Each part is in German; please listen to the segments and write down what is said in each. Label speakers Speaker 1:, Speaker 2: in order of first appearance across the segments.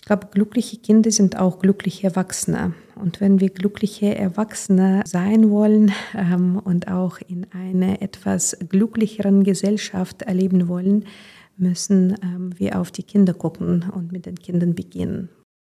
Speaker 1: glaube, glückliche Kinder sind auch glückliche Erwachsene. Und wenn wir glückliche Erwachsene sein wollen und auch in einer etwas glücklicheren Gesellschaft erleben wollen, müssen wir auf die Kinder gucken und mit den Kindern beginnen.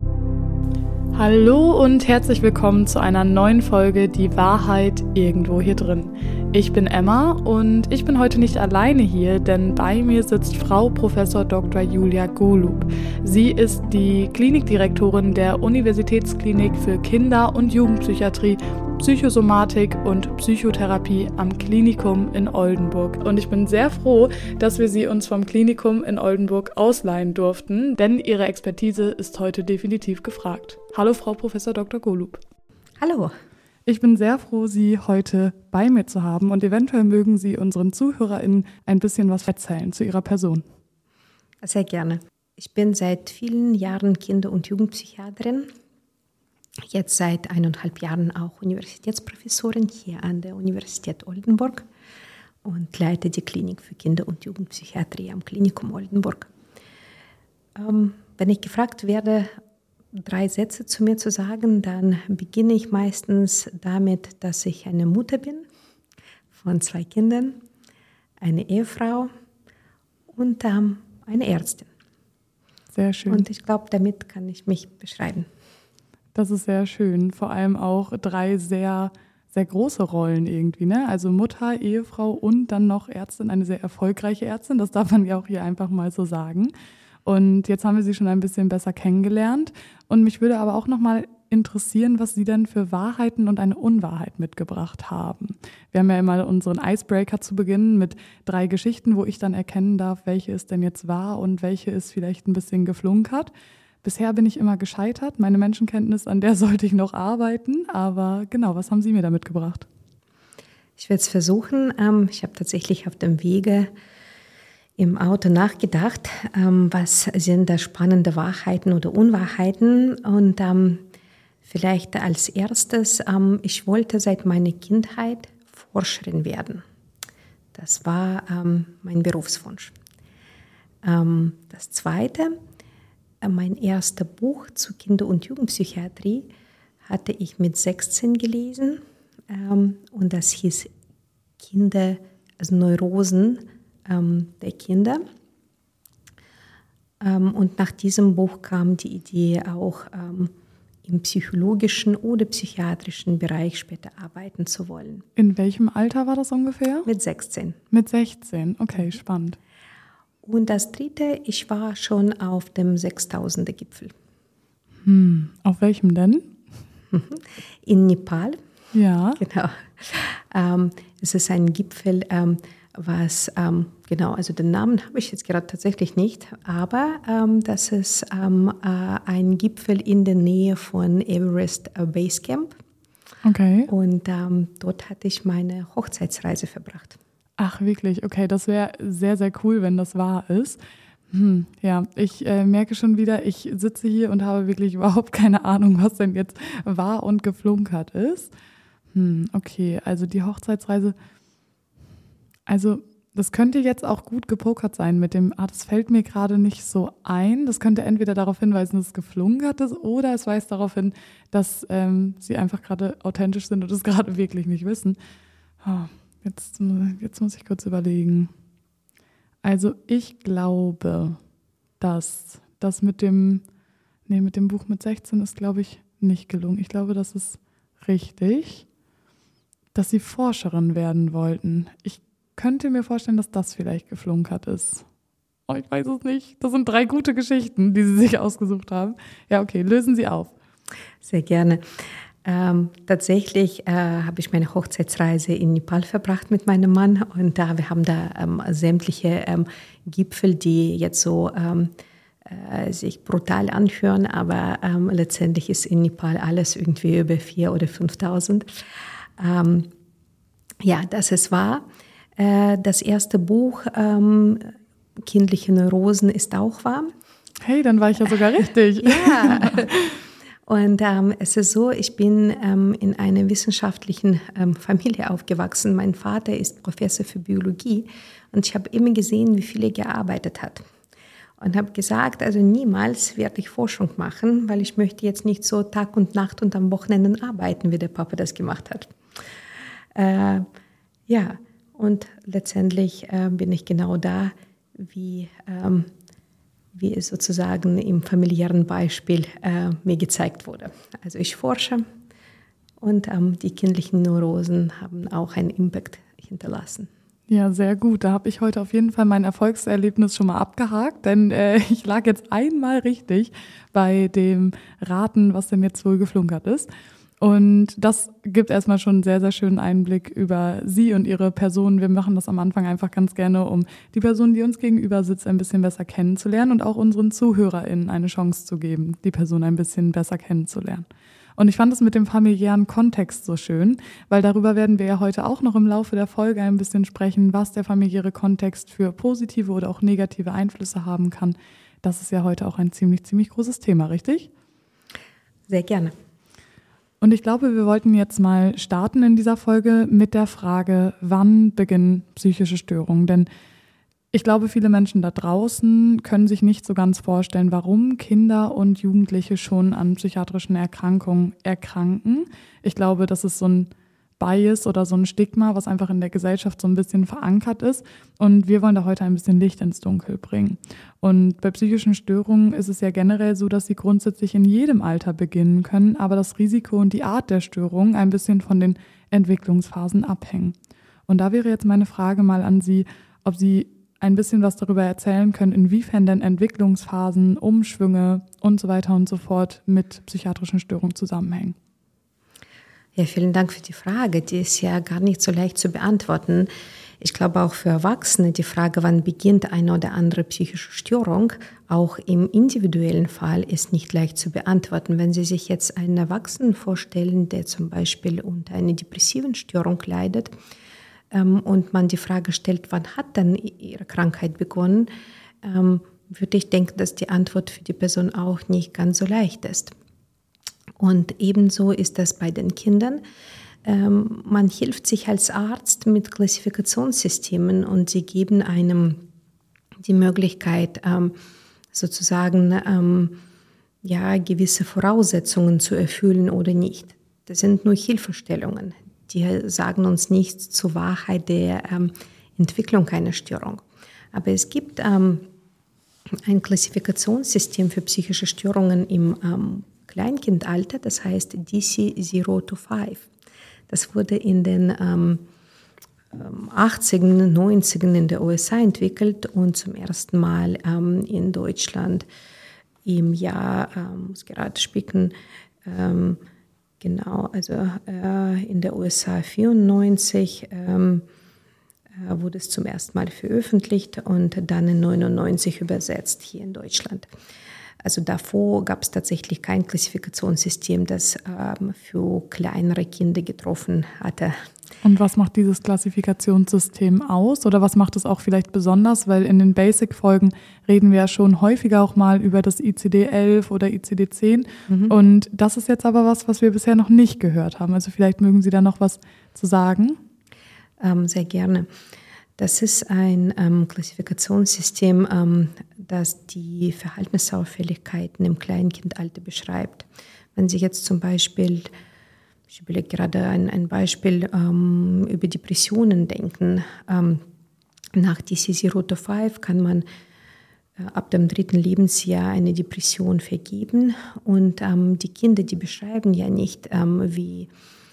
Speaker 2: Hallo und herzlich willkommen zu einer neuen Folge Die Wahrheit irgendwo hier drin. Ich bin Emma und ich bin heute nicht alleine hier, denn bei mir sitzt Frau Prof. Dr. Julia Golub. Sie ist die Klinikdirektorin der Universitätsklinik für Kinder- und Jugendpsychiatrie, Psychosomatik und Psychotherapie am Klinikum in Oldenburg. Und ich bin sehr froh, dass wir sie uns vom Klinikum in Oldenburg ausleihen durften, denn ihre Expertise ist heute definitiv gefragt. Hallo Frau Prof. Dr. Golub.
Speaker 1: Hallo.
Speaker 2: Ich bin sehr froh, Sie heute bei mir zu haben und eventuell mögen Sie unseren ZuhörerInnen ein bisschen was erzählen zu Ihrer Person.
Speaker 1: Sehr gerne. Ich bin seit vielen Jahren Kinder- und Jugendpsychiaterin, jetzt seit 1,5 Jahren auch Universitätsprofessorin hier an der Universität Oldenburg und leite die Klinik für Kinder- und Jugendpsychiatrie am Klinikum Oldenburg. Wenn ich gefragt werde, 3 Sätze zu mir zu sagen, dann beginne ich meistens damit, dass ich eine Mutter bin von 2 Kindern, eine Ehefrau und eine Ärztin.
Speaker 2: Sehr schön.
Speaker 1: Und ich glaube, damit kann ich mich beschreiben.
Speaker 2: Das ist sehr schön. Vor allem auch 3 sehr, sehr große Rollen irgendwie, ne? Also Mutter, Ehefrau und dann noch Ärztin, eine sehr erfolgreiche Ärztin. Das darf man ja auch hier einfach mal so sagen. Und jetzt haben wir Sie schon ein bisschen besser kennengelernt. Und mich würde aber auch nochmal interessieren, was Sie denn für Wahrheiten und eine Unwahrheit mitgebracht haben. Wir haben ja immer unseren Icebreaker zu Beginn mit 3 Geschichten, wo ich dann erkennen darf, welche ist denn jetzt wahr und welche ist vielleicht ein bisschen geflunkert. Bisher bin ich immer gescheitert. Meine Menschenkenntnis, an der sollte ich noch arbeiten. Aber genau, was haben Sie mir da mitgebracht?
Speaker 1: Ich werde es versuchen. Ich habe tatsächlich auf dem Wege im Auto nachgedacht, was sind da spannende Wahrheiten oder Unwahrheiten. Und vielleicht als erstes, ich wollte seit meiner Kindheit Forscherin werden. Das war mein Berufswunsch. Das Zweite, mein erstes Buch zu Kinder- und Jugendpsychiatrie hatte ich mit 16 gelesen. Und das hieß Kinder, also Neurosen der Kinder. Und nach diesem Buch kam die Idee, auch im psychologischen oder psychiatrischen Bereich später arbeiten zu wollen.
Speaker 2: In welchem Alter war das ungefähr?
Speaker 1: Mit 16.
Speaker 2: Mit 16, okay, spannend.
Speaker 1: Und das Dritte, ich war schon auf dem 6000er-Gipfel.
Speaker 2: Auf welchem denn?
Speaker 1: In Nepal.
Speaker 2: Ja.
Speaker 1: Genau. Es ist ein Gipfel, also den Namen habe ich jetzt gerade tatsächlich nicht, aber das ist ein Gipfel in der Nähe von Everest Base Camp.
Speaker 2: Okay.
Speaker 1: Und dort hatte ich meine Hochzeitsreise verbracht.
Speaker 2: Ach, wirklich? Okay, das wäre sehr, sehr cool, wenn das wahr ist. Ja, ich merke schon wieder, ich sitze hier und habe wirklich überhaupt keine Ahnung, was denn jetzt wahr und geflunkert ist. Okay, also die Hochzeitsreise, also das könnte jetzt auch gut gepokert sein mit dem, das fällt mir gerade nicht so ein. Das könnte entweder darauf hinweisen, dass es geflunkert ist, oder es weist darauf hin, dass sie einfach gerade authentisch sind und es gerade wirklich nicht wissen. Jetzt muss ich kurz überlegen. Also ich glaube, dass das mit dem Buch mit 16 ist, glaube ich, nicht gelungen. Ich glaube, das ist richtig, dass sie Forscherin werden wollten. Ich könnte mir vorstellen, dass das vielleicht geflunkert ist. Oh, ich weiß es nicht. Das sind 3 gute Geschichten, die Sie sich ausgesucht haben. Ja, okay, lösen Sie auf.
Speaker 1: Sehr gerne. Tatsächlich habe ich meine Hochzeitsreise in Nepal verbracht mit meinem Mann und wir haben da sämtliche Gipfel, die jetzt so sich brutal anhören, aber letztendlich ist in Nepal alles irgendwie über 4.000 oder 5.000. Ja, das ist wahr. Das erste Buch, Kindliche Neurosen, ist auch wahr.
Speaker 2: Hey, dann war ich ja sogar richtig.
Speaker 1: Ja. Und es ist so, ich bin in einer wissenschaftlichen Familie aufgewachsen. Mein Vater ist Professor für Biologie und ich habe immer gesehen, wie viel er gearbeitet hat. und habe gesagt, also niemals werde ich Forschung machen, weil ich möchte jetzt nicht so Tag und Nacht und am Wochenenden arbeiten, wie der Papa das gemacht hat. Ja, und letztendlich bin ich genau da, wie es sozusagen im familiären Beispiel mir gezeigt wurde. Also ich forsche und die kindlichen Neurosen haben auch einen Impact hinterlassen.
Speaker 2: Ja, sehr gut. Da habe ich heute auf jeden Fall mein Erfolgserlebnis schon mal abgehakt, denn ich lag jetzt einmal richtig bei dem Raten, was denn jetzt wohl geflunkert ist. Und das gibt erstmal schon einen sehr, sehr schönen Einblick über Sie und Ihre Person. Wir machen das am Anfang einfach ganz gerne, um die Person, die uns gegenüber sitzt, ein bisschen besser kennenzulernen und auch unseren ZuhörerInnen eine Chance zu geben, die Person ein bisschen besser kennenzulernen. Und ich fand es mit dem familiären Kontext so schön, weil darüber werden wir ja heute auch noch im Laufe der Folge ein bisschen sprechen, was der familiäre Kontext für positive oder auch negative Einflüsse haben kann. Das ist ja heute auch ein ziemlich, ziemlich großes Thema, richtig?
Speaker 1: Sehr gerne.
Speaker 2: Und ich glaube, wir wollten jetzt mal starten in dieser Folge mit der Frage, wann beginnen psychische Störungen? Denn ich glaube, viele Menschen da draußen können sich nicht so ganz vorstellen, warum Kinder und Jugendliche schon an psychiatrischen Erkrankungen erkranken. Ich glaube, das ist so ein Bias oder so ein Stigma, was einfach in der Gesellschaft so ein bisschen verankert ist. Und wir wollen da heute ein bisschen Licht ins Dunkel bringen. Und bei psychischen Störungen ist es ja generell so, dass sie grundsätzlich in jedem Alter beginnen können, aber das Risiko und die Art der Störung ein bisschen von den Entwicklungsphasen abhängen. Und da wäre jetzt meine Frage mal an Sie, ob Sie ein bisschen was darüber erzählen können, inwiefern denn Entwicklungsphasen, Umschwünge und so weiter und so fort mit psychiatrischen Störungen zusammenhängen.
Speaker 1: Ja, vielen Dank für die Frage. Die ist ja gar nicht so leicht zu beantworten. Ich glaube auch für Erwachsene die Frage, wann beginnt eine oder andere psychische Störung, auch im individuellen Fall ist nicht leicht zu beantworten. Wenn Sie sich jetzt einen Erwachsenen vorstellen, der zum Beispiel unter einer depressiven Störung leidet, und man die Frage stellt, wann hat dann ihre Krankheit begonnen, würde ich denken, dass die Antwort für die Person auch nicht ganz so leicht ist. Und ebenso ist das bei den Kindern. Man hilft sich als Arzt mit Klassifikationssystemen und sie geben einem die Möglichkeit, sozusagen gewisse Voraussetzungen zu erfüllen oder nicht. Das sind nur Hilfestellungen. Die sagen uns nichts zur Wahrheit der Entwicklung einer Störung. Aber es gibt ein Klassifikationssystem für psychische Störungen im Kleinkindalter, das heißt DC-0-5. Das wurde in den 80er, 90er in der USA entwickelt und zum ersten Mal in Deutschland im Jahr, muss gerade spicken, genau, also in der USA 94 wurde es zum ersten Mal veröffentlicht und dann in 99 übersetzt hier in Deutschland. Also davor gab es tatsächlich kein Klassifikationssystem, das für kleinere Kinder getroffen hatte.
Speaker 2: Und was macht dieses Klassifikationssystem aus oder was macht es auch vielleicht besonders? Weil in den Basic-Folgen reden wir ja schon häufiger auch mal über das ICD-11 oder ICD-10. Und das ist jetzt aber was wir bisher noch nicht gehört haben. Also vielleicht mögen Sie da noch was zu sagen?
Speaker 1: Sehr gerne. Das ist ein Klassifikationssystem, das die Verhaltensauffälligkeiten im Kleinkindalter beschreibt. Wenn Sie jetzt zum Beispiel, ich überlege gerade ein Beispiel, über Depressionen denken. Nach DC-0-5 kann man ab dem 3. Lebensjahr eine Depression vergeben. Und die Kinder, die beschreiben ja nicht, wie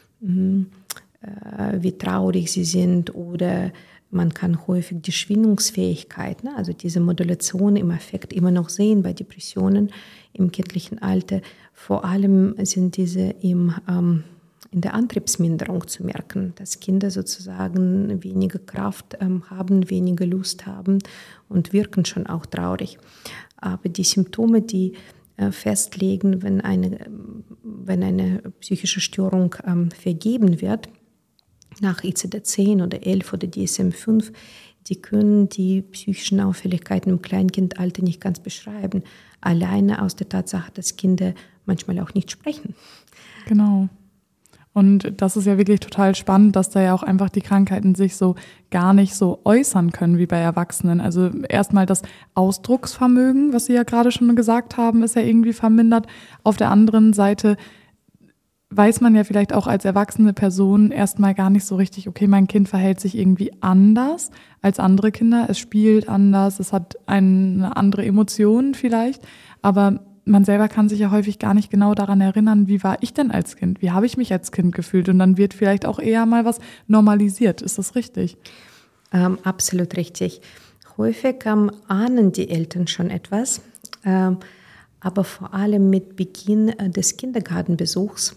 Speaker 1: traurig sie sind oder man kann häufig die Schwingungsfähigkeit, also diese Modulation im Affekt immer noch sehen bei Depressionen im kindlichen Alter. Vor allem sind diese in der Antriebsminderung zu merken, dass Kinder sozusagen weniger Kraft haben, weniger Lust haben und wirken schon auch traurig. Aber die Symptome, die festlegen, wenn eine psychische Störung vergeben wird, nach ICD-10 oder 11 oder DSM-5, die können die psychischen Auffälligkeiten im Kleinkindalter nicht ganz beschreiben. Alleine aus der Tatsache, dass Kinder manchmal auch nicht sprechen.
Speaker 2: Genau. Und das ist ja wirklich total spannend, dass da ja auch einfach die Krankheiten sich so gar nicht so äußern können wie bei Erwachsenen. Also erstmal das Ausdrucksvermögen, was Sie ja gerade schon gesagt haben, ist ja irgendwie vermindert. Auf der anderen Seite weiß man ja vielleicht auch als erwachsene Person erstmal gar nicht so richtig, okay, mein Kind verhält sich irgendwie anders als andere Kinder. Es spielt anders, es hat eine andere Emotion vielleicht, aber man selber kann sich ja häufig gar nicht genau daran erinnern, wie war ich denn als Kind? Wie habe ich mich als Kind gefühlt? Und dann wird vielleicht auch eher mal was normalisiert. Ist das richtig?
Speaker 1: Absolut richtig. Häufig ahnen die Eltern schon etwas, aber vor allem mit Beginn des Kindergartenbesuchs,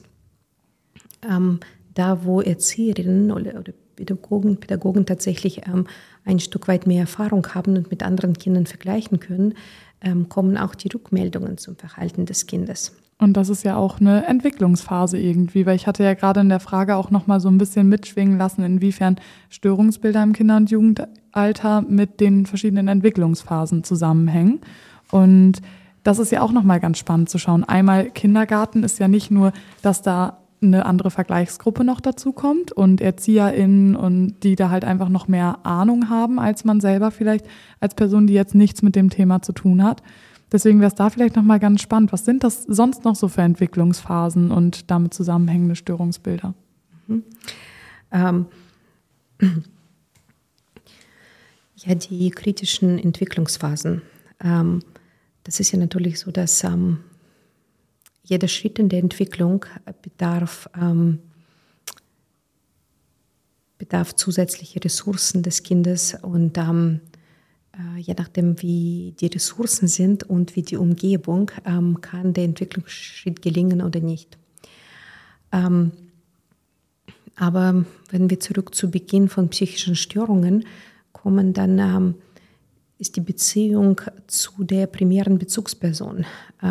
Speaker 1: da wo Erzieherinnen oder Pädagogen tatsächlich ein Stück weit mehr Erfahrung haben und mit anderen Kindern vergleichen können, kommen auch die Rückmeldungen zum Verhalten des Kindes.
Speaker 2: Und das ist ja auch eine Entwicklungsphase irgendwie, weil ich hatte ja gerade in der Frage auch noch mal so ein bisschen mitschwingen lassen, inwiefern Störungsbilder im Kinder- und Jugendalter mit den verschiedenen Entwicklungsphasen zusammenhängen. Und das ist ja auch noch mal ganz spannend zu schauen. Einmal Kindergarten ist ja nicht nur, dass da eine andere Vergleichsgruppe noch dazu kommt und ErzieherInnen und die da halt einfach noch mehr Ahnung haben, als man selber vielleicht als Person, die jetzt nichts mit dem Thema zu tun hat. Deswegen wäre es da vielleicht nochmal ganz spannend. Was sind das sonst noch so für Entwicklungsphasen und damit zusammenhängende Störungsbilder?
Speaker 1: Ja, die kritischen Entwicklungsphasen. Das ist ja natürlich so, dass jeder Schritt in der Entwicklung bedarf zusätzliche Ressourcen des Kindes und je nachdem, wie die Ressourcen sind und wie die Umgebung, kann der Entwicklungsschritt gelingen oder nicht. Aber wenn wir zurück zu Beginn von psychischen Störungen kommen, dann ist die Beziehung zu der primären Bezugsperson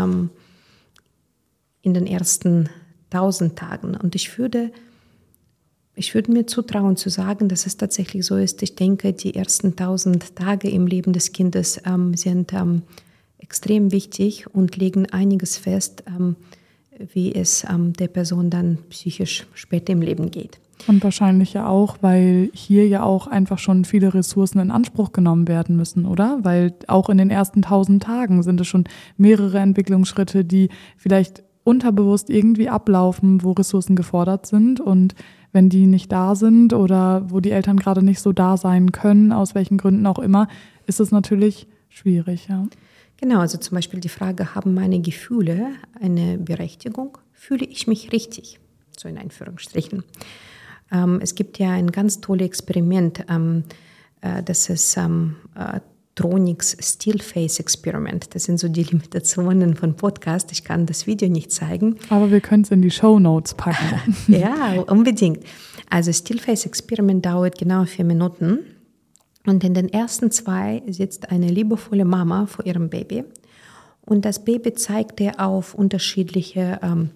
Speaker 1: in den ersten 1000 Tagen. Und ich würde mir zutrauen zu sagen, dass es tatsächlich so ist. Ich denke, die ersten 1000 Tage im Leben des Kindes sind extrem wichtig und legen einiges fest, wie es der Person dann psychisch später im Leben geht.
Speaker 2: Und wahrscheinlich ja auch, weil hier ja auch einfach schon viele Ressourcen in Anspruch genommen werden müssen, oder? Weil auch in den ersten 1000 Tagen sind es schon mehrere Entwicklungsschritte, die vielleicht unterbewusst irgendwie ablaufen, wo Ressourcen gefordert sind. Und wenn die nicht da sind oder wo die Eltern gerade nicht so da sein können, aus welchen Gründen auch immer, ist es natürlich schwierig, ja.
Speaker 1: Genau, also zum Beispiel die Frage, haben meine Gefühle eine Berechtigung? Fühle ich mich richtig? So in Anführungsstrichen. Es gibt ja ein ganz tolles Experiment, das ist Tronics Stillface Experiment. Das sind so die Limitationen von Podcast. Ich kann das Video nicht zeigen.
Speaker 2: Aber wir können es in die Shownotes packen.
Speaker 1: Ja, unbedingt. Also Stillface Experiment dauert genau 4 Minuten. Und in den ersten 2 sitzt eine liebevolle Mama vor ihrem Baby. Und das Baby zeigt ihr auf unterschiedliche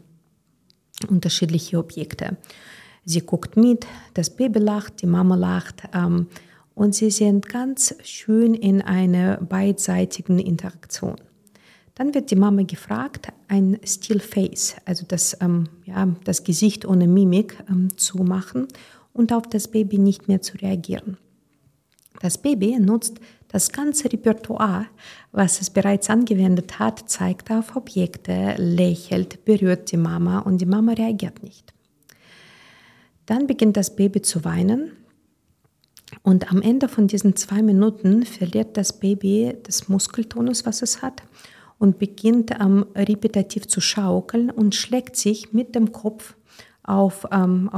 Speaker 1: Objekte. Sie guckt mit, das Baby lacht, die Mama lacht. Und sie sind ganz schön in einer beidseitigen Interaktion. Dann wird die Mama gefragt, ein Still Face, also das Gesicht ohne Mimik zu machen und auf das Baby nicht mehr zu reagieren. Das Baby nutzt das ganze Repertoire, was es bereits angewendet hat, zeigt auf Objekte, lächelt, berührt die Mama und die Mama reagiert nicht. Dann beginnt das Baby zu weinen. Und am Ende von diesen 2 Minuten verliert das Baby das Muskeltonus, was es hat, und beginnt repetitiv zu schaukeln und schlägt sich mit dem Kopf auf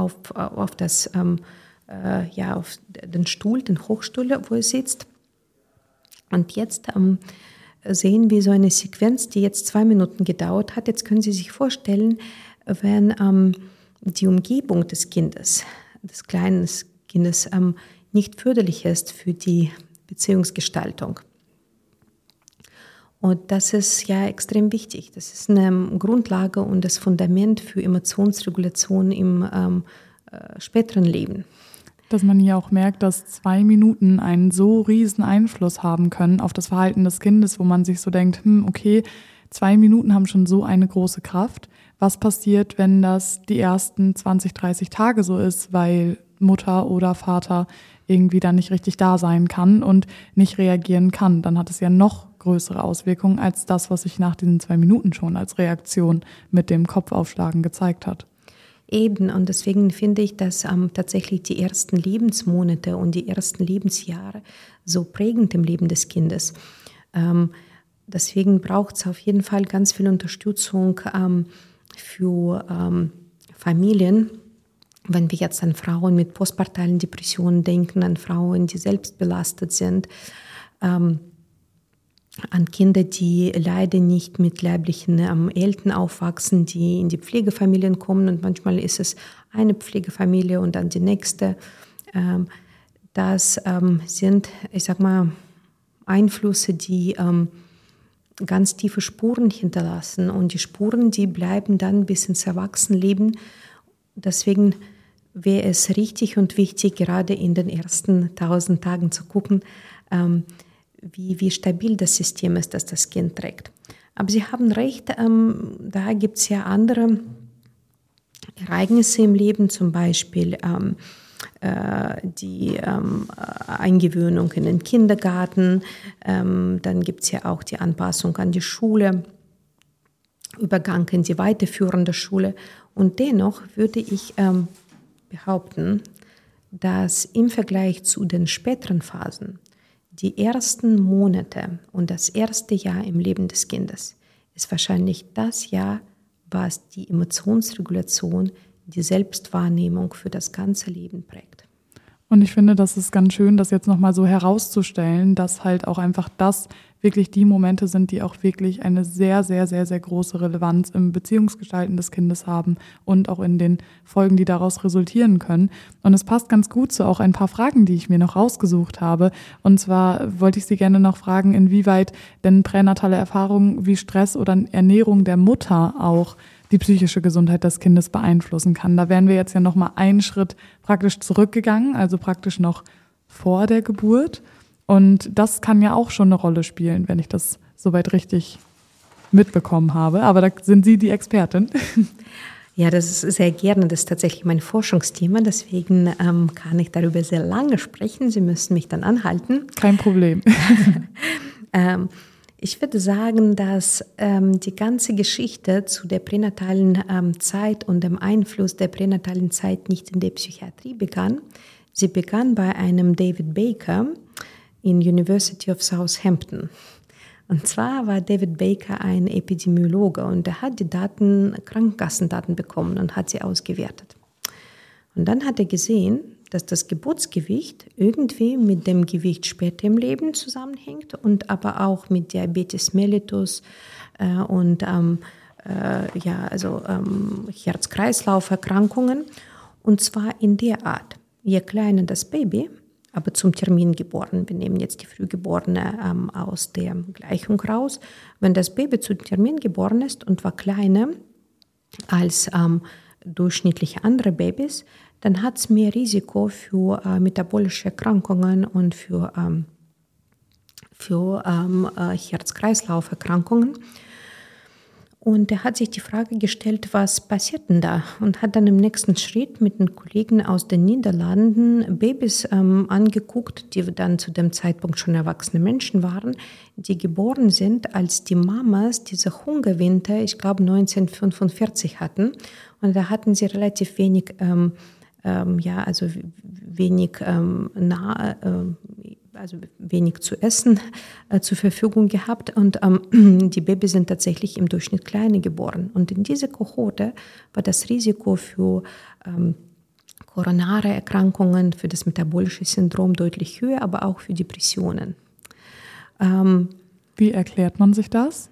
Speaker 1: den Stuhl, den Hochstuhl, wo es sitzt. Und jetzt sehen wir so eine Sequenz, die jetzt 2 Minuten gedauert hat. Jetzt können Sie sich vorstellen, wenn die Umgebung des Kindes, des kleinen Kindes, nicht förderlich ist für die Beziehungsgestaltung. Und das ist ja extrem wichtig. Das ist eine Grundlage und das Fundament für Emotionsregulation im späteren Leben.
Speaker 2: Dass man hier auch merkt, dass 2 Minuten einen so riesen Einfluss haben können auf das Verhalten des Kindes, wo man sich so denkt, okay, 2 Minuten haben schon so eine große Kraft. Was passiert, wenn das die ersten 20, 30 Tage so ist, weil Mutter oder Vater irgendwie dann nicht richtig da sein kann und nicht reagieren kann? Dann hat es ja noch größere Auswirkungen als das, was sich nach diesen 2 Minuten schon als Reaktion mit dem Kopfaufschlagen gezeigt hat.
Speaker 1: Eben, und deswegen finde ich, dass tatsächlich die ersten Lebensmonate und die ersten Lebensjahre so prägend im Leben des Kindes. Deswegen braucht es auf jeden Fall ganz viel Unterstützung für Familien. Wenn wir jetzt an Frauen mit postpartalen Depressionen denken, an Frauen, die selbst belastet sind, an Kinder, die leider nicht mit leiblichen Eltern aufwachsen, die in die Pflegefamilien kommen, und manchmal ist es eine Pflegefamilie und dann die nächste. Das sind, ich sag mal, Einflüsse, die ganz tiefe Spuren hinterlassen, und die Spuren, die bleiben dann bis ins Erwachsenenleben. Deswegen wäre es richtig und wichtig, gerade in den ersten 1000 Tagen zu gucken, wie stabil das System ist, das das Kind trägt. Aber Sie haben recht, da gibt es ja andere Ereignisse im Leben, zum Beispiel die Eingewöhnung in den Kindergarten, dann gibt es ja auch die Anpassung an die Schule, Übergang in die weiterführende Schule. Und dennoch würde ich behaupten, dass im Vergleich zu den späteren Phasen die ersten Monate und das erste Jahr im Leben des Kindes ist wahrscheinlich das Jahr, was die Emotionsregulation, die Selbstwahrnehmung für das ganze Leben prägt.
Speaker 2: Und ich finde, das ist ganz schön, das jetzt nochmal so herauszustellen, dass halt auch einfach das wirklich die Momente sind, die auch wirklich eine sehr, sehr, sehr, sehr große Relevanz im Beziehungsgestalten des Kindes haben und auch in den Folgen, die daraus resultieren können. Und es passt ganz gut zu auch ein paar Fragen, die ich mir noch rausgesucht habe. Und zwar wollte ich Sie gerne noch fragen, inwieweit denn pränatale Erfahrungen wie Stress oder Ernährung der Mutter auch die psychische Gesundheit des Kindes beeinflussen kann. Da wären wir jetzt ja nochmal einen Schritt praktisch zurückgegangen, also praktisch noch vor der Geburt. Und das kann ja auch schon eine Rolle spielen, wenn ich das soweit richtig mitbekommen habe. Aber da sind Sie die Expertin.
Speaker 1: Ja, das ist sehr gerne. Das ist tatsächlich mein Forschungsthema. Deswegen kann ich darüber sehr lange sprechen. Sie müssen mich dann anhalten.
Speaker 2: Kein Problem.
Speaker 1: Ich würde sagen, dass die ganze Geschichte zu der pränatalen Zeit und dem Einfluss der pränatalen Zeit nicht in der Psychiatrie begann. Sie begann bei einem David Baker in University of Southampton. Und zwar war David Baker ein Epidemiologe, und er hat die Krankenkassendaten bekommen und hat sie ausgewertet. Und dann hat er gesehen, dass das Geburtsgewicht irgendwie mit dem Gewicht später im Leben zusammenhängt und aber auch mit Diabetes mellitus und Herz-Kreislauf-Erkrankungen. Und zwar in der Art: Je kleiner das Baby, aber zum Termin geboren, wir nehmen jetzt die Frühgeborene aus der Gleichung raus, wenn das Baby zum Termin geboren ist und war kleiner als durchschnittliche andere Babys, dann hat es mehr Risiko für metabolische Erkrankungen und für Herz-Kreislauf-Erkrankungen. Und er hat sich die Frage gestellt, was passiert denn da? Und hat dann im nächsten Schritt mit den Kollegen aus den Niederlanden Babys angeguckt, die dann zu dem Zeitpunkt schon erwachsene Menschen waren, die geboren sind, als die Mamas diese Hungerwinter, ich glaube 1945 hatten. Und da hatten sie relativ wenig wenig zu essen zur Verfügung gehabt, und die Babys sind tatsächlich im Durchschnitt kleiner geboren. Und in dieser Kohorte war das Risiko für koronare Erkrankungen, für das metabolische Syndrom deutlich höher, aber auch für Depressionen.
Speaker 2: Wie erklärt man sich das?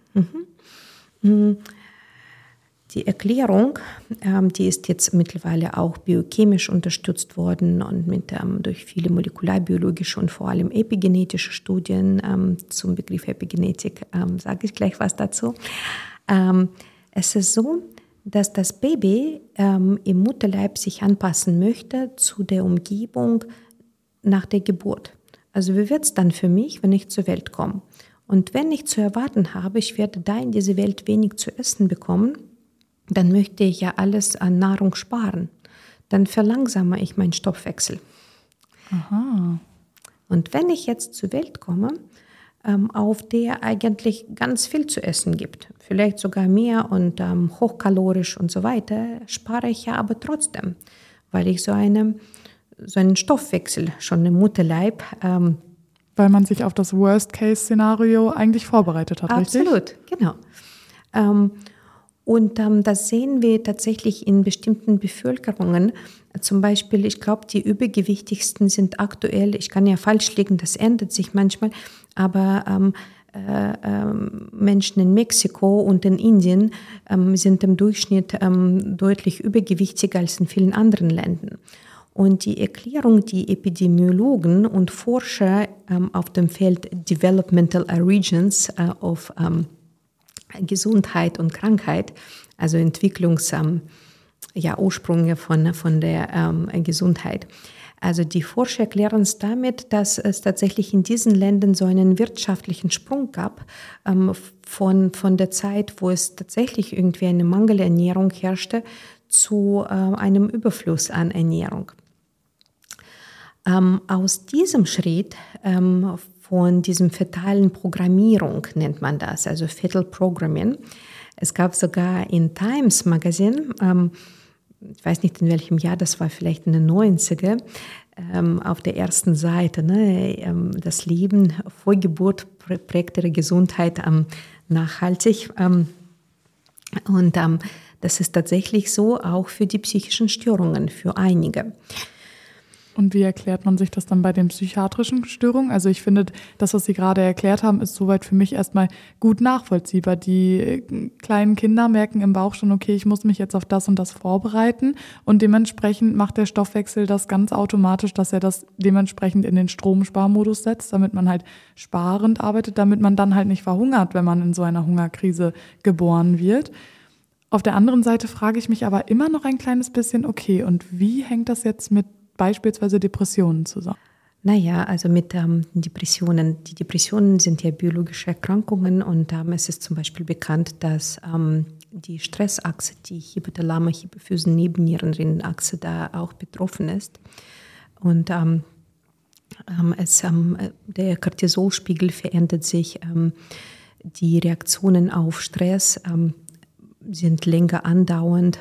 Speaker 1: Die Erklärung, die ist jetzt mittlerweile auch biochemisch unterstützt worden und durch viele molekularbiologische und vor allem epigenetische Studien. Zum Begriff Epigenetik sage ich gleich was dazu. Es ist so, dass das Baby im Mutterleib sich anpassen möchte zu der Umgebung nach der Geburt. Also wie wird es dann für mich, wenn ich zur Welt komme? Und wenn ich zu erwarten habe, ich werde da in dieser Welt wenig zu essen bekommen, dann möchte ich ja alles an Nahrung sparen. Dann verlangsame ich meinen Stoffwechsel.
Speaker 2: Aha.
Speaker 1: Und wenn ich jetzt zur Welt komme, auf der eigentlich ganz viel zu essen gibt, vielleicht sogar mehr und hochkalorisch und so weiter, spare ich ja aber trotzdem, weil ich so einen Stoffwechsel schon im Mutterleib.
Speaker 2: Weil man sich auf das Worst-Case-Szenario eigentlich vorbereitet hat,
Speaker 1: absolut, richtig? Genau. Und das sehen wir tatsächlich in bestimmten Bevölkerungen. Zum Beispiel, ich glaube, die übergewichtigsten sind aktuell, ich kann ja falsch liegen, das ändert sich manchmal, aber Menschen in Mexiko und in Indien sind im Durchschnitt deutlich übergewichtiger als in vielen anderen Ländern. Und die Erklärung, die Epidemiologen und Forscher auf dem Feld Developmental Regions of Gesundheit und Krankheit, also Ursprünge von der Gesundheit. Also die Forscher erklären es damit, dass es tatsächlich in diesen Ländern so einen wirtschaftlichen Sprung gab von der Zeit, wo es tatsächlich irgendwie eine Mangelernährung herrschte, zu einem Überfluss an Ernährung. Aus diesem Schritt von diesem fetalen Programmierung nennt man das, also Fetal Programming. Es gab sogar in Times Magazine, ich weiß nicht in welchem Jahr, das war vielleicht in den 90er, auf der ersten Seite, das Leben vor Geburt prägt ihre Gesundheit nachhaltig. Und das ist tatsächlich so auch für die psychischen Störungen, für einige.
Speaker 2: Und wie erklärt man sich das dann bei den psychiatrischen Störungen? Also ich finde, das, was Sie gerade erklärt haben, ist soweit für mich erstmal gut nachvollziehbar. Die kleinen Kinder merken im Bauch schon, okay, ich muss mich jetzt auf das und das vorbereiten. Und dementsprechend macht der Stoffwechsel das ganz automatisch, dass er das dementsprechend in den Stromsparmodus setzt, damit man halt sparend arbeitet, damit man dann halt nicht verhungert, wenn man in so einer Hungerkrise geboren wird. Auf der anderen Seite frage ich mich aber immer noch ein kleines bisschen, okay, und wie hängt das jetzt mit beispielsweise Depressionen zusammen?
Speaker 1: Naja, also mit Depressionen. Die Depressionen sind ja biologische Erkrankungen und es ist zum Beispiel bekannt, dass die Stressachse, die Hypothalamo-Hypophysen-Nebennierenrinde-Achse da auch betroffen ist. Und der Cortisolspiegel verändert sich, die Reaktionen auf Stress sind länger andauernd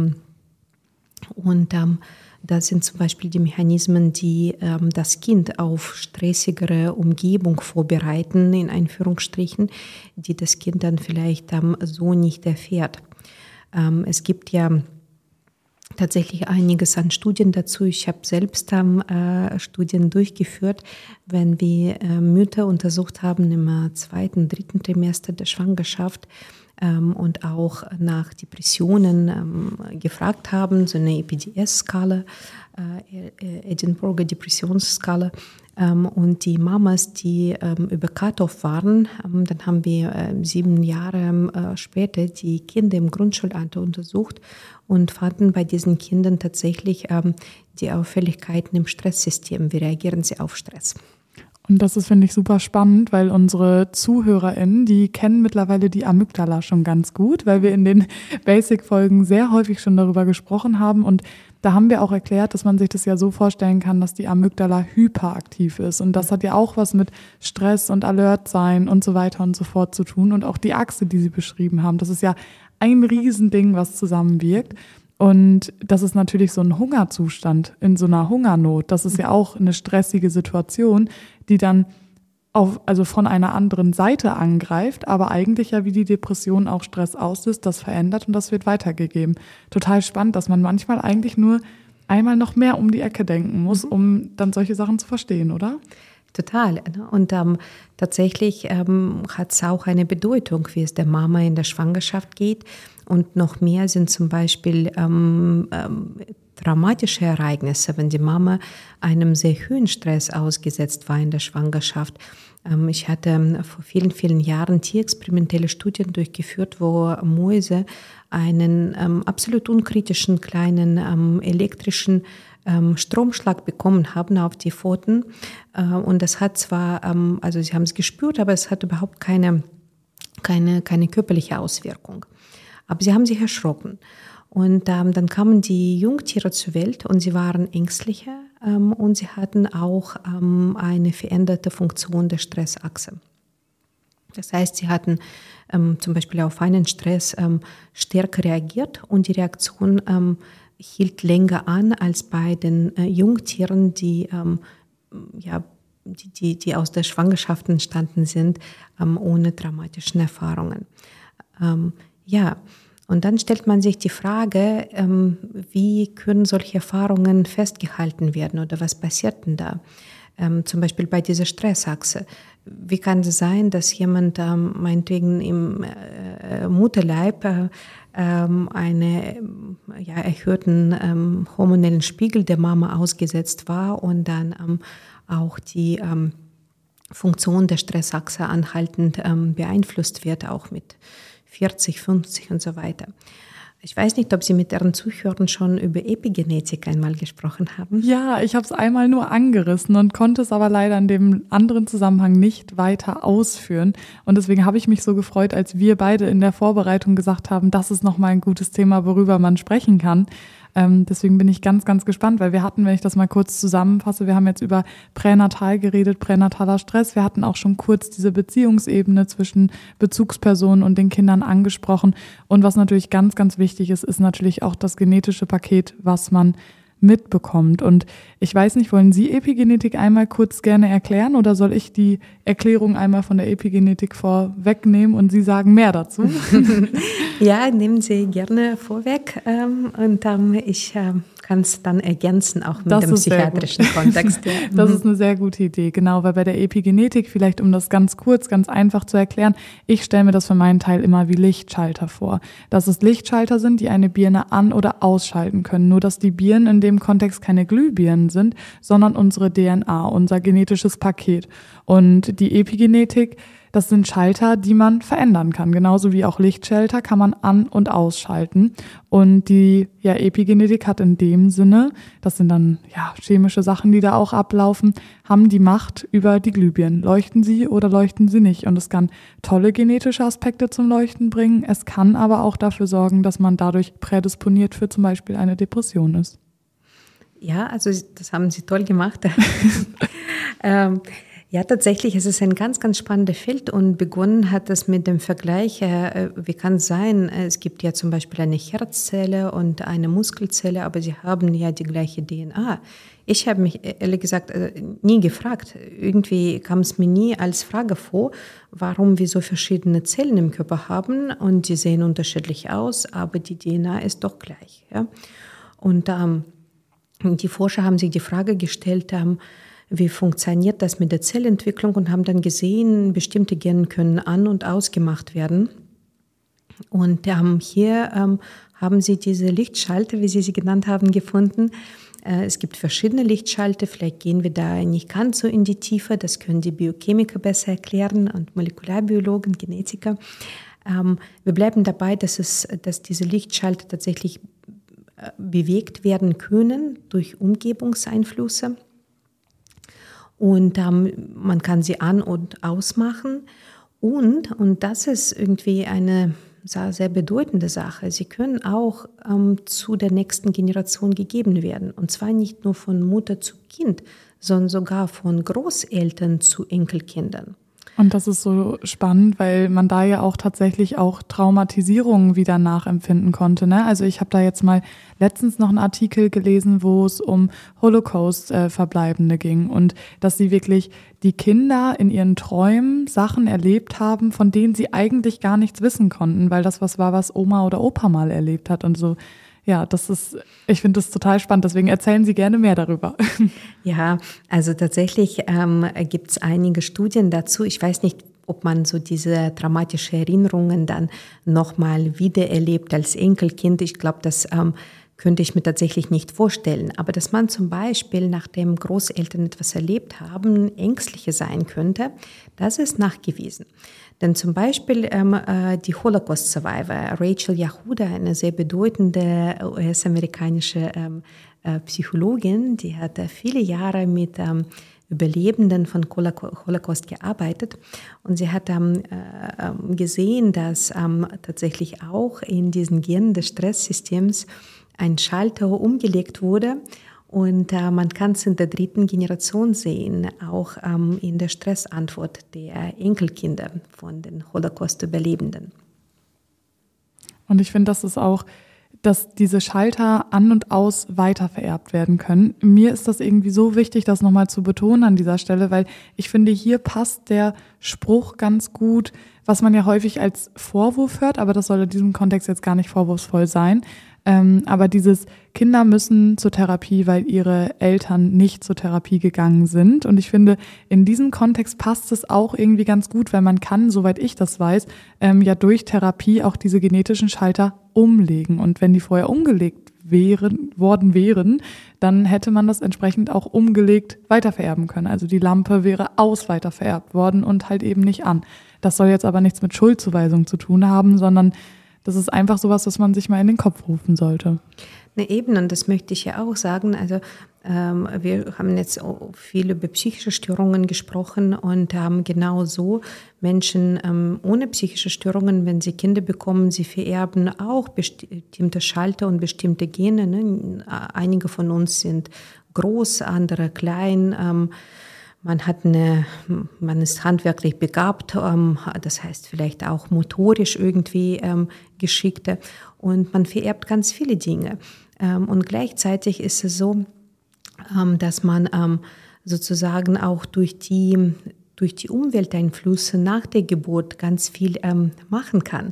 Speaker 1: und das sind zum Beispiel die Mechanismen, die das Kind auf stressigere Umgebung vorbereiten, in Anführungsstrichen, die das Kind dann vielleicht so nicht erfährt. Es gibt ja tatsächlich einiges an Studien dazu. Ich habe selbst Studien durchgeführt, wenn wir Mütter untersucht haben im 2., 3. Trimester der Schwangerschaft, und auch nach Depressionen gefragt haben, so eine EPDS-Skala, Edinburgher Depressionsskala. Und die Mamas, die über Cut-off waren, dann haben wir 7 Jahre später die Kinder im Grundschulalter untersucht und fanden bei diesen Kindern tatsächlich die Auffälligkeiten im Stresssystem. Wie reagieren sie auf Stress?
Speaker 2: Und das ist, finde ich, super spannend, weil unsere ZuhörerInnen, die kennen mittlerweile die Amygdala schon ganz gut, weil wir in den Basic-Folgen sehr häufig schon darüber gesprochen haben. Und da haben wir auch erklärt, dass man sich das ja so vorstellen kann, dass die Amygdala hyperaktiv ist. Und das hat ja auch was mit Stress und Alertsein und so weiter und so fort zu tun. Und auch die Achse, die Sie beschrieben haben, das ist ja ein Riesending, was zusammenwirkt. Und das ist natürlich so ein Hungerzustand in so einer Hungernot. Das ist ja auch eine stressige Situation, die dann also von einer anderen Seite angreift, aber eigentlich ja wie die Depression auch Stress auslöst, das verändert und das wird weitergegeben. Total spannend, dass man manchmal eigentlich nur einmal noch mehr um die Ecke denken muss, um dann solche Sachen zu verstehen, oder?
Speaker 1: Total. Und tatsächlich hat es auch eine Bedeutung, wie es der Mama in der Schwangerschaft geht. Und noch mehr sind zum Beispiel dramatische Ereignisse, wenn die Mama einem sehr hohen Stress ausgesetzt war in der Schwangerschaft. Ich hatte vor vielen, vielen Jahren tierexperimentelle Studien durchgeführt, wo Mäuse einen absolut unkritischen kleinen elektrischen Stromschlag bekommen haben auf die Pfoten. Und das hat zwar, also sie haben es gespürt, aber es hat überhaupt keine körperliche Auswirkung. Aber sie haben sich erschrocken. Und dann kamen die Jungtiere zur Welt und sie waren ängstlicher und sie hatten auch eine veränderte Funktion der Stressachse. Das heißt, sie hatten zum Beispiel auf einen Stress stärker reagiert und die Reaktion hielt länger an als bei den Jungtieren, die aus der Schwangerschaft entstanden sind, ohne traumatischen Erfahrungen. Und dann stellt man sich die Frage, wie können solche Erfahrungen festgehalten werden oder was passiert denn da? Zum Beispiel bei dieser Stressachse. Wie kann es sein, dass jemand meinetwegen im Mutterleib einen erhöhten hormonellen Spiegel der Mama ausgesetzt war und dann auch die Funktion der Stressachse anhaltend beeinflusst wird, auch mit 40, 50 und so weiter. Ich weiß nicht, ob Sie mit Ihren Zuhörern schon über Epigenetik einmal gesprochen haben.
Speaker 2: Ja, ich habe es einmal nur angerissen und konnte es aber leider in dem anderen Zusammenhang nicht weiter ausführen. Und deswegen habe ich mich so gefreut, als wir beide in der Vorbereitung gesagt haben, das ist nochmal ein gutes Thema, worüber man sprechen kann. Deswegen bin ich ganz, ganz gespannt, weil wir hatten, wenn ich das mal kurz zusammenfasse, wir haben jetzt über pränatal geredet, pränataler Stress. Wir hatten auch schon kurz diese Beziehungsebene zwischen Bezugspersonen und den Kindern angesprochen. Und was natürlich ganz, ganz wichtig ist, ist natürlich auch das genetische Paket, was man mitbekommt. Und ich weiß nicht, wollen Sie Epigenetik einmal kurz gerne erklären oder soll ich die Erklärung einmal von der Epigenetik vorwegnehmen und Sie sagen mehr dazu?
Speaker 1: Ja, nehmen Sie gerne vorweg und ich kann es dann ergänzen, auch mit dem psychiatrischen Kontext. Ja.
Speaker 2: Das ist eine sehr gute Idee, genau, weil bei der Epigenetik, vielleicht um das ganz kurz, ganz einfach zu erklären, ich stelle mir das für meinen Teil immer wie Lichtschalter vor. Dass es Lichtschalter sind, die eine Birne an- oder ausschalten können, nur dass die Birnen in dem Kontext keine Glühbirnen sind, sondern unsere DNA, unser genetisches Paket. Und die Epigenetik, das sind Schalter, die man verändern kann. Genauso wie auch Lichtschalter kann man an- und ausschalten. Und die Epigenetik hat in dem Sinne, das sind dann chemische Sachen, die da auch ablaufen, haben die Macht über die Glühbirnen. Leuchten sie oder leuchten sie nicht? Und es kann tolle genetische Aspekte zum Leuchten bringen. Es kann aber auch dafür sorgen, dass man dadurch prädisponiert für zum Beispiel eine Depression ist.
Speaker 1: Ja, also das haben Sie toll gemacht. Ja, tatsächlich, es ist ein ganz, ganz spannendes Feld und begonnen hat es mit dem Vergleich, wie kann es sein, es gibt ja zum Beispiel eine Herzzelle und eine Muskelzelle, aber sie haben ja die gleiche DNA. Ich habe mich ehrlich gesagt nie gefragt, irgendwie kam es mir nie als Frage vor, warum wir so verschiedene Zellen im Körper haben und die sehen unterschiedlich aus, aber die DNA ist doch gleich. Ja? Und die Forscher haben sich die Frage gestellt, wie funktioniert das mit der Zellentwicklung und haben dann gesehen, bestimmte Gene können an- und ausgemacht werden. Und hier haben sie diese Lichtschalter, wie Sie sie genannt haben, gefunden. Es gibt verschiedene Lichtschalter, vielleicht gehen wir da nicht ganz so in die Tiefe, das können die Biochemiker besser erklären und Molekularbiologen, Genetiker. Wir bleiben dabei, dass diese Lichtschalter tatsächlich bewegt werden können durch Umgebungseinflüsse. Und man kann sie an- und ausmachen. Und das ist irgendwie eine sehr bedeutende Sache, sie können auch zu der nächsten Generation gegeben werden. Und zwar nicht nur von Mutter zu Kind, sondern sogar von Großeltern zu Enkelkindern.
Speaker 2: Und das ist so spannend, weil man da ja auch tatsächlich auch Traumatisierungen wieder nachempfinden konnte. Ne? Also ich habe da jetzt mal letztens noch einen Artikel gelesen, wo es um Holocaust-Verbleibende ging und dass sie wirklich die Kinder in ihren Träumen Sachen erlebt haben, von denen sie eigentlich gar nichts wissen konnten, weil das was war, was Oma oder Opa mal erlebt hat und so. Ja, ich finde das total spannend, deswegen erzählen Sie gerne mehr darüber.
Speaker 1: Ja, also tatsächlich gibt es einige Studien dazu. Ich weiß nicht, ob man so diese traumatischen Erinnerungen dann nochmal wiedererlebt als Enkelkind. Ich glaube, das könnte ich mir tatsächlich nicht vorstellen. Aber dass man zum Beispiel, nachdem Großeltern etwas erlebt haben, ängstlicher sein könnte, das ist nachgewiesen. Denn zum Beispiel die Holocaust-Survivor, Rachel Yehuda, eine sehr bedeutende US-amerikanische Psychologin, die hat viele Jahre mit Überlebenden von Holocaust gearbeitet und sie hat gesehen, dass tatsächlich auch in diesen Genen des Stresssystems ein Schalter umgelegt wurde und man kann es in der 3. Generation sehen, auch in der Stressantwort der Enkelkinder von den Holocaust-Überlebenden.
Speaker 2: Und ich finde, das ist auch, dass diese Schalter an und aus weitervererbt werden können. Mir ist das irgendwie so wichtig, das nochmal zu betonen an dieser Stelle, weil ich finde, hier passt der Spruch ganz gut, was man ja häufig als Vorwurf hört, aber das soll in diesem Kontext jetzt gar nicht vorwurfsvoll sein. Aber dieses Kinder müssen zur Therapie, weil ihre Eltern nicht zur Therapie gegangen sind. Und ich finde, in diesem Kontext passt es auch irgendwie ganz gut, weil man kann, soweit ich das weiß, ja durch Therapie auch diese genetischen Schalter umlegen. Und wenn die vorher umgelegt worden wären, dann hätte man das entsprechend auch umgelegt weitervererben können. Also die Lampe wäre aus weitervererbt worden und halt eben nicht an. Das soll jetzt aber nichts mit Schuldzuweisung zu tun haben, sondern das ist einfach sowas, was man sich mal in den Kopf rufen sollte.
Speaker 1: Ne, eben, und das möchte ich ja auch sagen. Also wir haben jetzt viel über psychische Störungen gesprochen und haben genau so Menschen ohne psychische Störungen, wenn sie Kinder bekommen, sie vererben auch bestimmte Schalter und bestimmte Gene. Ne? Einige von uns sind groß, andere klein. Man ist handwerklich begabt, das heißt vielleicht auch motorisch irgendwie geschickter und man vererbt ganz viele Dinge. Und gleichzeitig ist es so, dass man sozusagen auch durch die Umwelteinflüsse nach der Geburt ganz viel machen kann.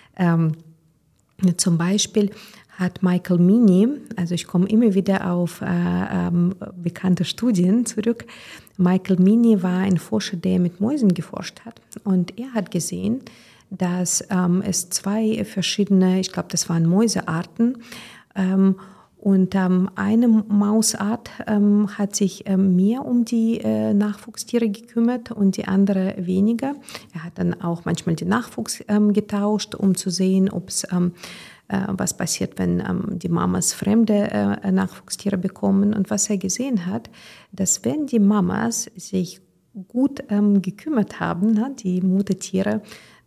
Speaker 1: Zum Beispiel hat Michael Meany, also ich komme immer wieder auf bekannte Studien zurück. Michael Meany war ein Forscher, der mit Mäusen geforscht hat. Und er hat gesehen, dass es 2 verschiedene, ich glaube, das waren Mäusearten, und eine Mausart hat sich mehr um die Nachwuchstiere gekümmert und die andere weniger. Er hat dann auch manchmal den Nachwuchs getauscht, um zu sehen, ob es was passiert, wenn die Mamas fremde Nachwuchstiere bekommen. Und was er gesehen hat, dass wenn die Mamas sich gut gekümmert haben, die Muttertiere,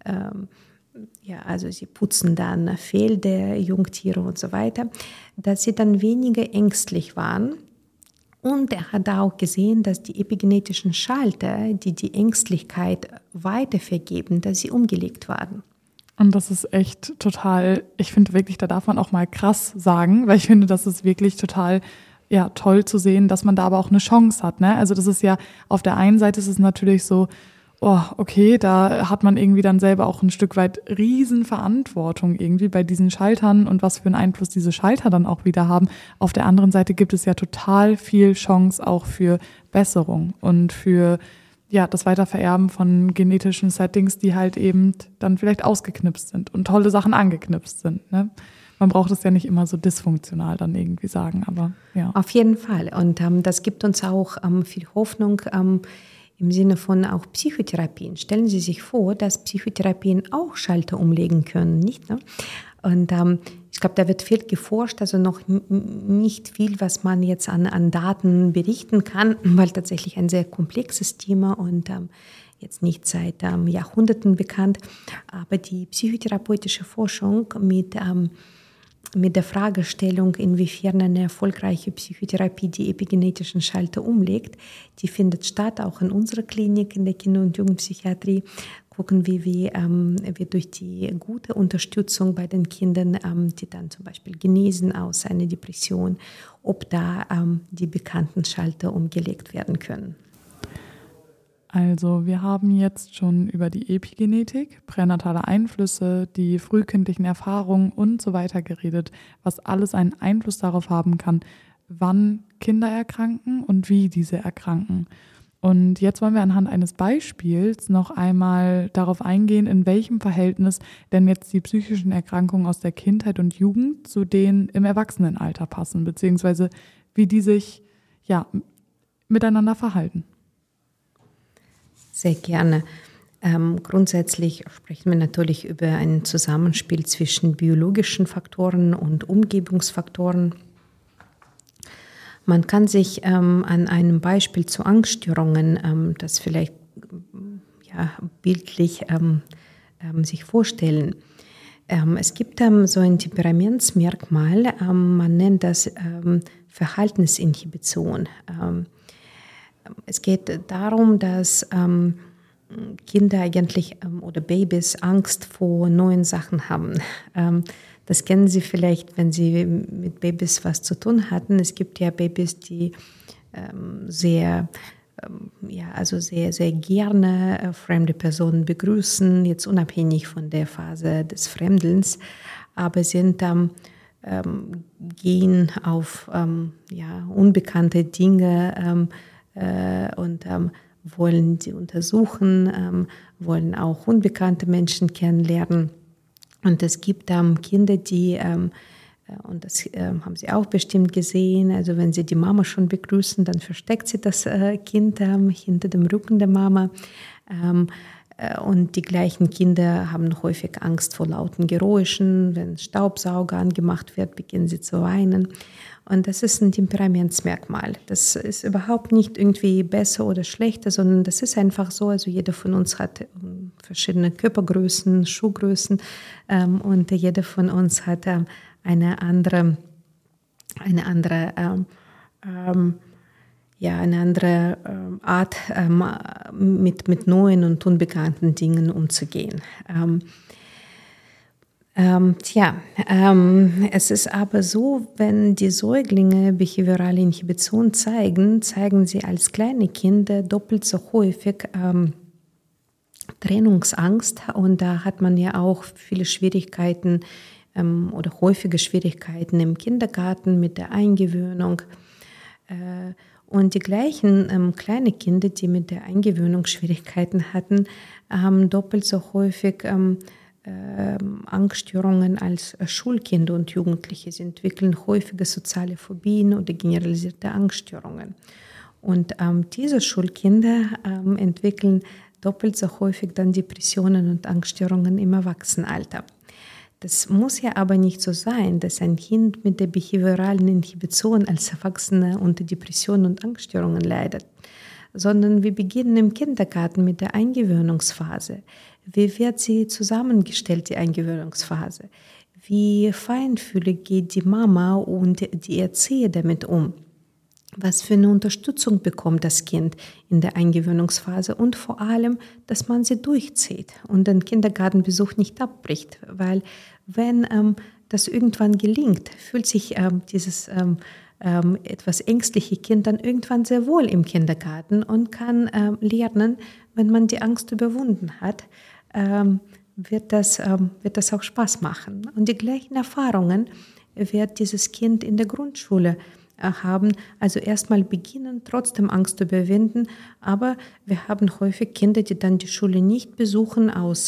Speaker 1: also sie putzen dann Fell der Jungtiere und so weiter, dass sie dann weniger ängstlich waren. Und er hat auch gesehen, dass die epigenetischen Schalter, die Ängstlichkeit weitervergeben, dass sie umgelegt waren.
Speaker 2: Und das ist echt total, ich finde wirklich, da darf man auch mal krass sagen, weil ich finde, das ist wirklich total toll zu sehen, dass man da aber auch eine Chance hat. Ne? Also das ist ja, auf der einen Seite ist es natürlich so, okay, da hat man irgendwie dann selber auch ein Stück weit Riesenverantwortung irgendwie bei diesen Schaltern und was für einen Einfluss diese Schalter dann auch wieder haben. Auf der anderen Seite gibt es ja total viel Chance auch für Besserung und für das Weitervererben von genetischen Settings, die halt eben dann vielleicht ausgeknipst sind und tolle Sachen angeknipst sind. Ne? Man braucht es ja nicht immer so dysfunktional dann irgendwie sagen, aber ja.
Speaker 1: Auf jeden Fall. Und das gibt uns auch viel Hoffnung im Sinne von auch Psychotherapien. Stellen Sie sich vor, dass Psychotherapien auch Schalter umlegen können, nicht? Ne? Und ich glaube, da wird viel geforscht, also noch nicht viel, was man jetzt an Daten berichten kann, weil tatsächlich ein sehr komplexes Thema und jetzt nicht seit Jahrhunderten bekannt. Aber die psychotherapeutische Forschung mit der Fragestellung, inwiefern eine erfolgreiche Psychotherapie die epigenetischen Schalter umlegt, die findet statt, auch in unserer Klinik, in der Kinder- und Jugendpsychiatrie. Gucken, wie wir durch die gute Unterstützung bei den Kindern, die dann zum Beispiel genesen aus einer Depression, ob da die bekannten Schalter umgelegt werden können.
Speaker 2: Also wir haben jetzt schon über die Epigenetik, pränatale Einflüsse, die frühkindlichen Erfahrungen und so weiter geredet, was alles einen Einfluss darauf haben kann, wann Kinder erkranken und wie diese erkranken. Und jetzt wollen wir anhand eines Beispiels noch einmal darauf eingehen, in welchem Verhältnis denn jetzt die psychischen Erkrankungen aus der Kindheit und Jugend zu denen im Erwachsenenalter passen, beziehungsweise wie die sich miteinander verhalten.
Speaker 1: Sehr gerne. Grundsätzlich sprechen wir natürlich über ein Zusammenspiel zwischen biologischen Faktoren und Umgebungsfaktoren. Man kann sich an einem Beispiel zu Angststörungen, das vielleicht bildlich sich vorstellen. Es gibt so ein Temperamentsmerkmal, man nennt das Verhaltensinhibition. Es geht darum, dass Kinder eigentlich oder Babys Angst vor neuen Sachen haben. Das kennen Sie vielleicht, wenn Sie mit Babys was zu tun hatten. Es gibt ja Babys, die sehr gerne fremde Personen begrüßen, jetzt unabhängig von der Phase des Fremdelns, aber sind gehen auf unbekannte Dinge und wollen sie untersuchen, wollen auch unbekannte Menschen kennenlernen. Und es gibt Kinder, die, und das haben Sie auch bestimmt gesehen, also wenn Sie die Mama schon begrüßen, dann versteckt sie das Kind hinter dem Rücken der Mama. Und die gleichen Kinder haben häufig Angst vor lauten Geräuschen. Wenn Staubsauger angemacht wird, beginnen sie zu weinen. Und das ist ein Temperamentsmerkmal. Das ist überhaupt nicht irgendwie besser oder schlechter, sondern das ist einfach so. Also jeder von uns hat verschiedene Körpergrößen, Schuhgrößen und jeder von uns hat eine andere Art, mit neuen und unbekannten Dingen umzugehen. Es ist aber so, wenn die Säuglinge behaviorale Inhibition zeigen sie als kleine Kinder doppelt so häufig Trennungsangst. Und da hat man ja auch viele Schwierigkeiten oder häufige Schwierigkeiten im Kindergarten mit der Eingewöhnung. Und die gleichen kleine Kinder, die mit der Eingewöhnung Schwierigkeiten hatten, haben doppelt so häufig Angststörungen als Schulkinder und Jugendliche. Sie entwickeln häufige soziale Phobien oder generalisierte Angststörungen. Und diese Schulkinder entwickeln doppelt so häufig dann Depressionen und Angststörungen im Erwachsenenalter. Das muss ja aber nicht so sein, dass ein Kind mit der behavioralen Inhibition als Erwachsener unter Depressionen und Angststörungen leidet, sondern wir beginnen im Kindergarten mit der Eingewöhnungsphase. Wie wird sie zusammengestellt, die Eingewöhnungsphase? Wie feinfühlig geht die Mama und die Erzieher damit um? Was für eine Unterstützung bekommt das Kind in der Eingewöhnungsphase und vor allem, dass man sie durchzieht und den Kindergartenbesuch nicht abbricht, weil wenn das irgendwann gelingt, fühlt sich dieses etwas ängstliche Kind dann irgendwann sehr wohl im Kindergarten und kann lernen, wenn man die Angst überwunden hat, wird das auch Spaß machen. Und die gleichen Erfahrungen wird dieses Kind in der Grundschule haben, also erstmal beginnen, trotzdem Angst zu überwinden, aber wir haben häufig Kinder, die dann die Schule nicht besuchen aus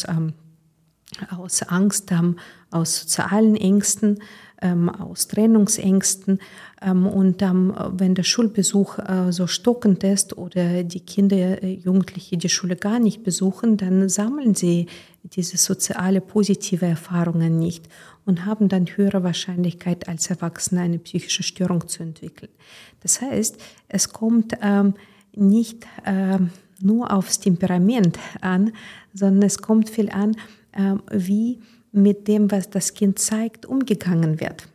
Speaker 1: Angst, aus sozialen Ängsten, aus Trennungsängsten und wenn der Schulbesuch so stockend ist oder die Kinder, Jugendliche die Schule gar nicht besuchen, dann sammeln sie diese soziale positive Erfahrungen nicht und haben dann höhere Wahrscheinlichkeit als Erwachsene eine psychische Störung zu entwickeln. Das heißt, es kommt nicht nur aufs Temperament an, sondern es kommt viel an, wie mit dem, was das Kind zeigt, umgegangen wird.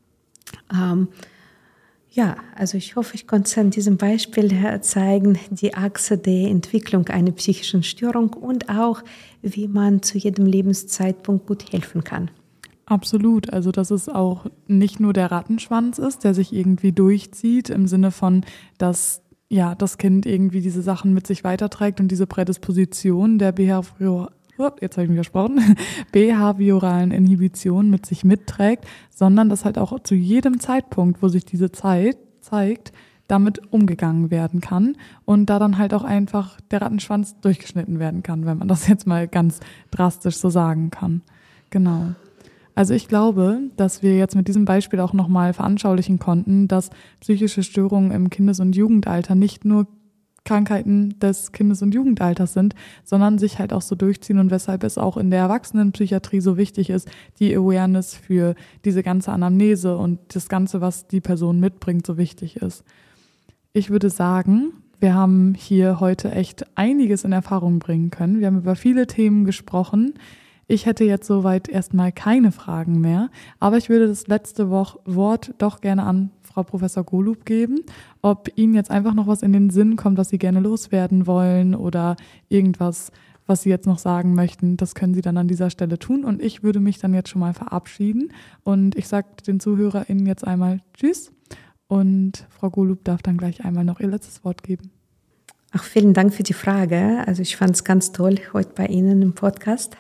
Speaker 1: Also ich hoffe, ich konnte es an diesem Beispiel zeigen, die Achse der Entwicklung einer psychischen Störung und auch, wie man zu jedem Lebenszeitpunkt gut helfen kann.
Speaker 2: Absolut, also dass es auch nicht nur der Rattenschwanz ist, der sich irgendwie durchzieht, im Sinne von, dass das Kind irgendwie diese Sachen mit sich weiterträgt und diese Prädisposition der behavioralen Inhibition mit sich mitträgt, sondern dass halt auch zu jedem Zeitpunkt, wo sich diese Zeit zeigt, damit umgegangen werden kann und da dann halt auch einfach der Rattenschwanz durchgeschnitten werden kann, wenn man das jetzt mal ganz drastisch so sagen kann. Genau. Also ich glaube, dass wir jetzt mit diesem Beispiel auch nochmal veranschaulichen konnten, dass psychische Störungen im Kindes- und Jugendalter nicht nur Krankheiten des Kindes- und Jugendalters sind, sondern sich halt auch so durchziehen und weshalb es auch in der Erwachsenenpsychiatrie so wichtig ist, die Awareness für diese ganze Anamnese und das Ganze, was die Person mitbringt, so wichtig ist. Ich würde sagen, wir haben hier heute echt einiges in Erfahrung bringen können. Wir haben über viele Themen gesprochen. Ich hätte jetzt soweit erstmal keine Fragen mehr, aber ich würde das letzte Wort doch gerne an Frau Professor Golub geben, ob Ihnen jetzt einfach noch was in den Sinn kommt, was Sie gerne loswerden wollen oder irgendwas, was Sie jetzt noch sagen möchten. Das können Sie dann an dieser Stelle tun und ich würde mich dann jetzt schon mal verabschieden und ich sage den ZuhörerInnen jetzt einmal Tschüss und Frau Golub darf dann gleich einmal noch ihr letztes Wort geben.
Speaker 1: Ach, vielen Dank für die Frage. Also ich fand es ganz toll heute bei Ihnen im Podcast.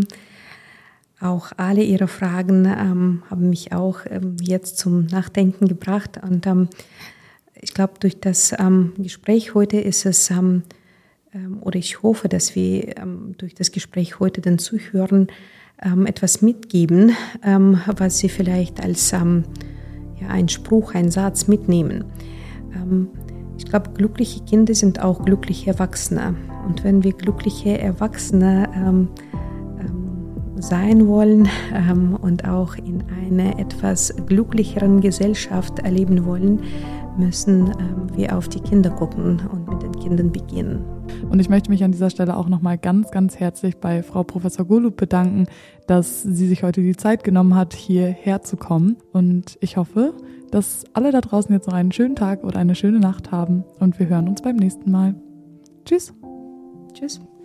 Speaker 1: Auch alle Ihre Fragen haben mich auch jetzt zum Nachdenken gebracht. Und ich glaube, durch das Gespräch heute ist es, oder ich hoffe, dass wir durch das Gespräch heute den Zuhörern etwas mitgeben, was sie vielleicht als ein Spruch, ein Satz mitnehmen. Ich glaube, glückliche Kinder sind auch glückliche Erwachsene. Und wenn wir glückliche Erwachsene sein wollen und auch in einer etwas glücklicheren Gesellschaft erleben wollen, müssen wir auf die Kinder gucken und mit den Kindern beginnen.
Speaker 2: Und ich möchte mich an dieser Stelle auch nochmal ganz, ganz herzlich bei Frau Professor Golub bedanken, dass sie sich heute die Zeit genommen hat, hierher zu kommen. Und ich hoffe, dass alle da draußen jetzt noch einen schönen Tag oder eine schöne Nacht haben und wir hören uns beim nächsten Mal. Tschüss.
Speaker 1: Tschüss.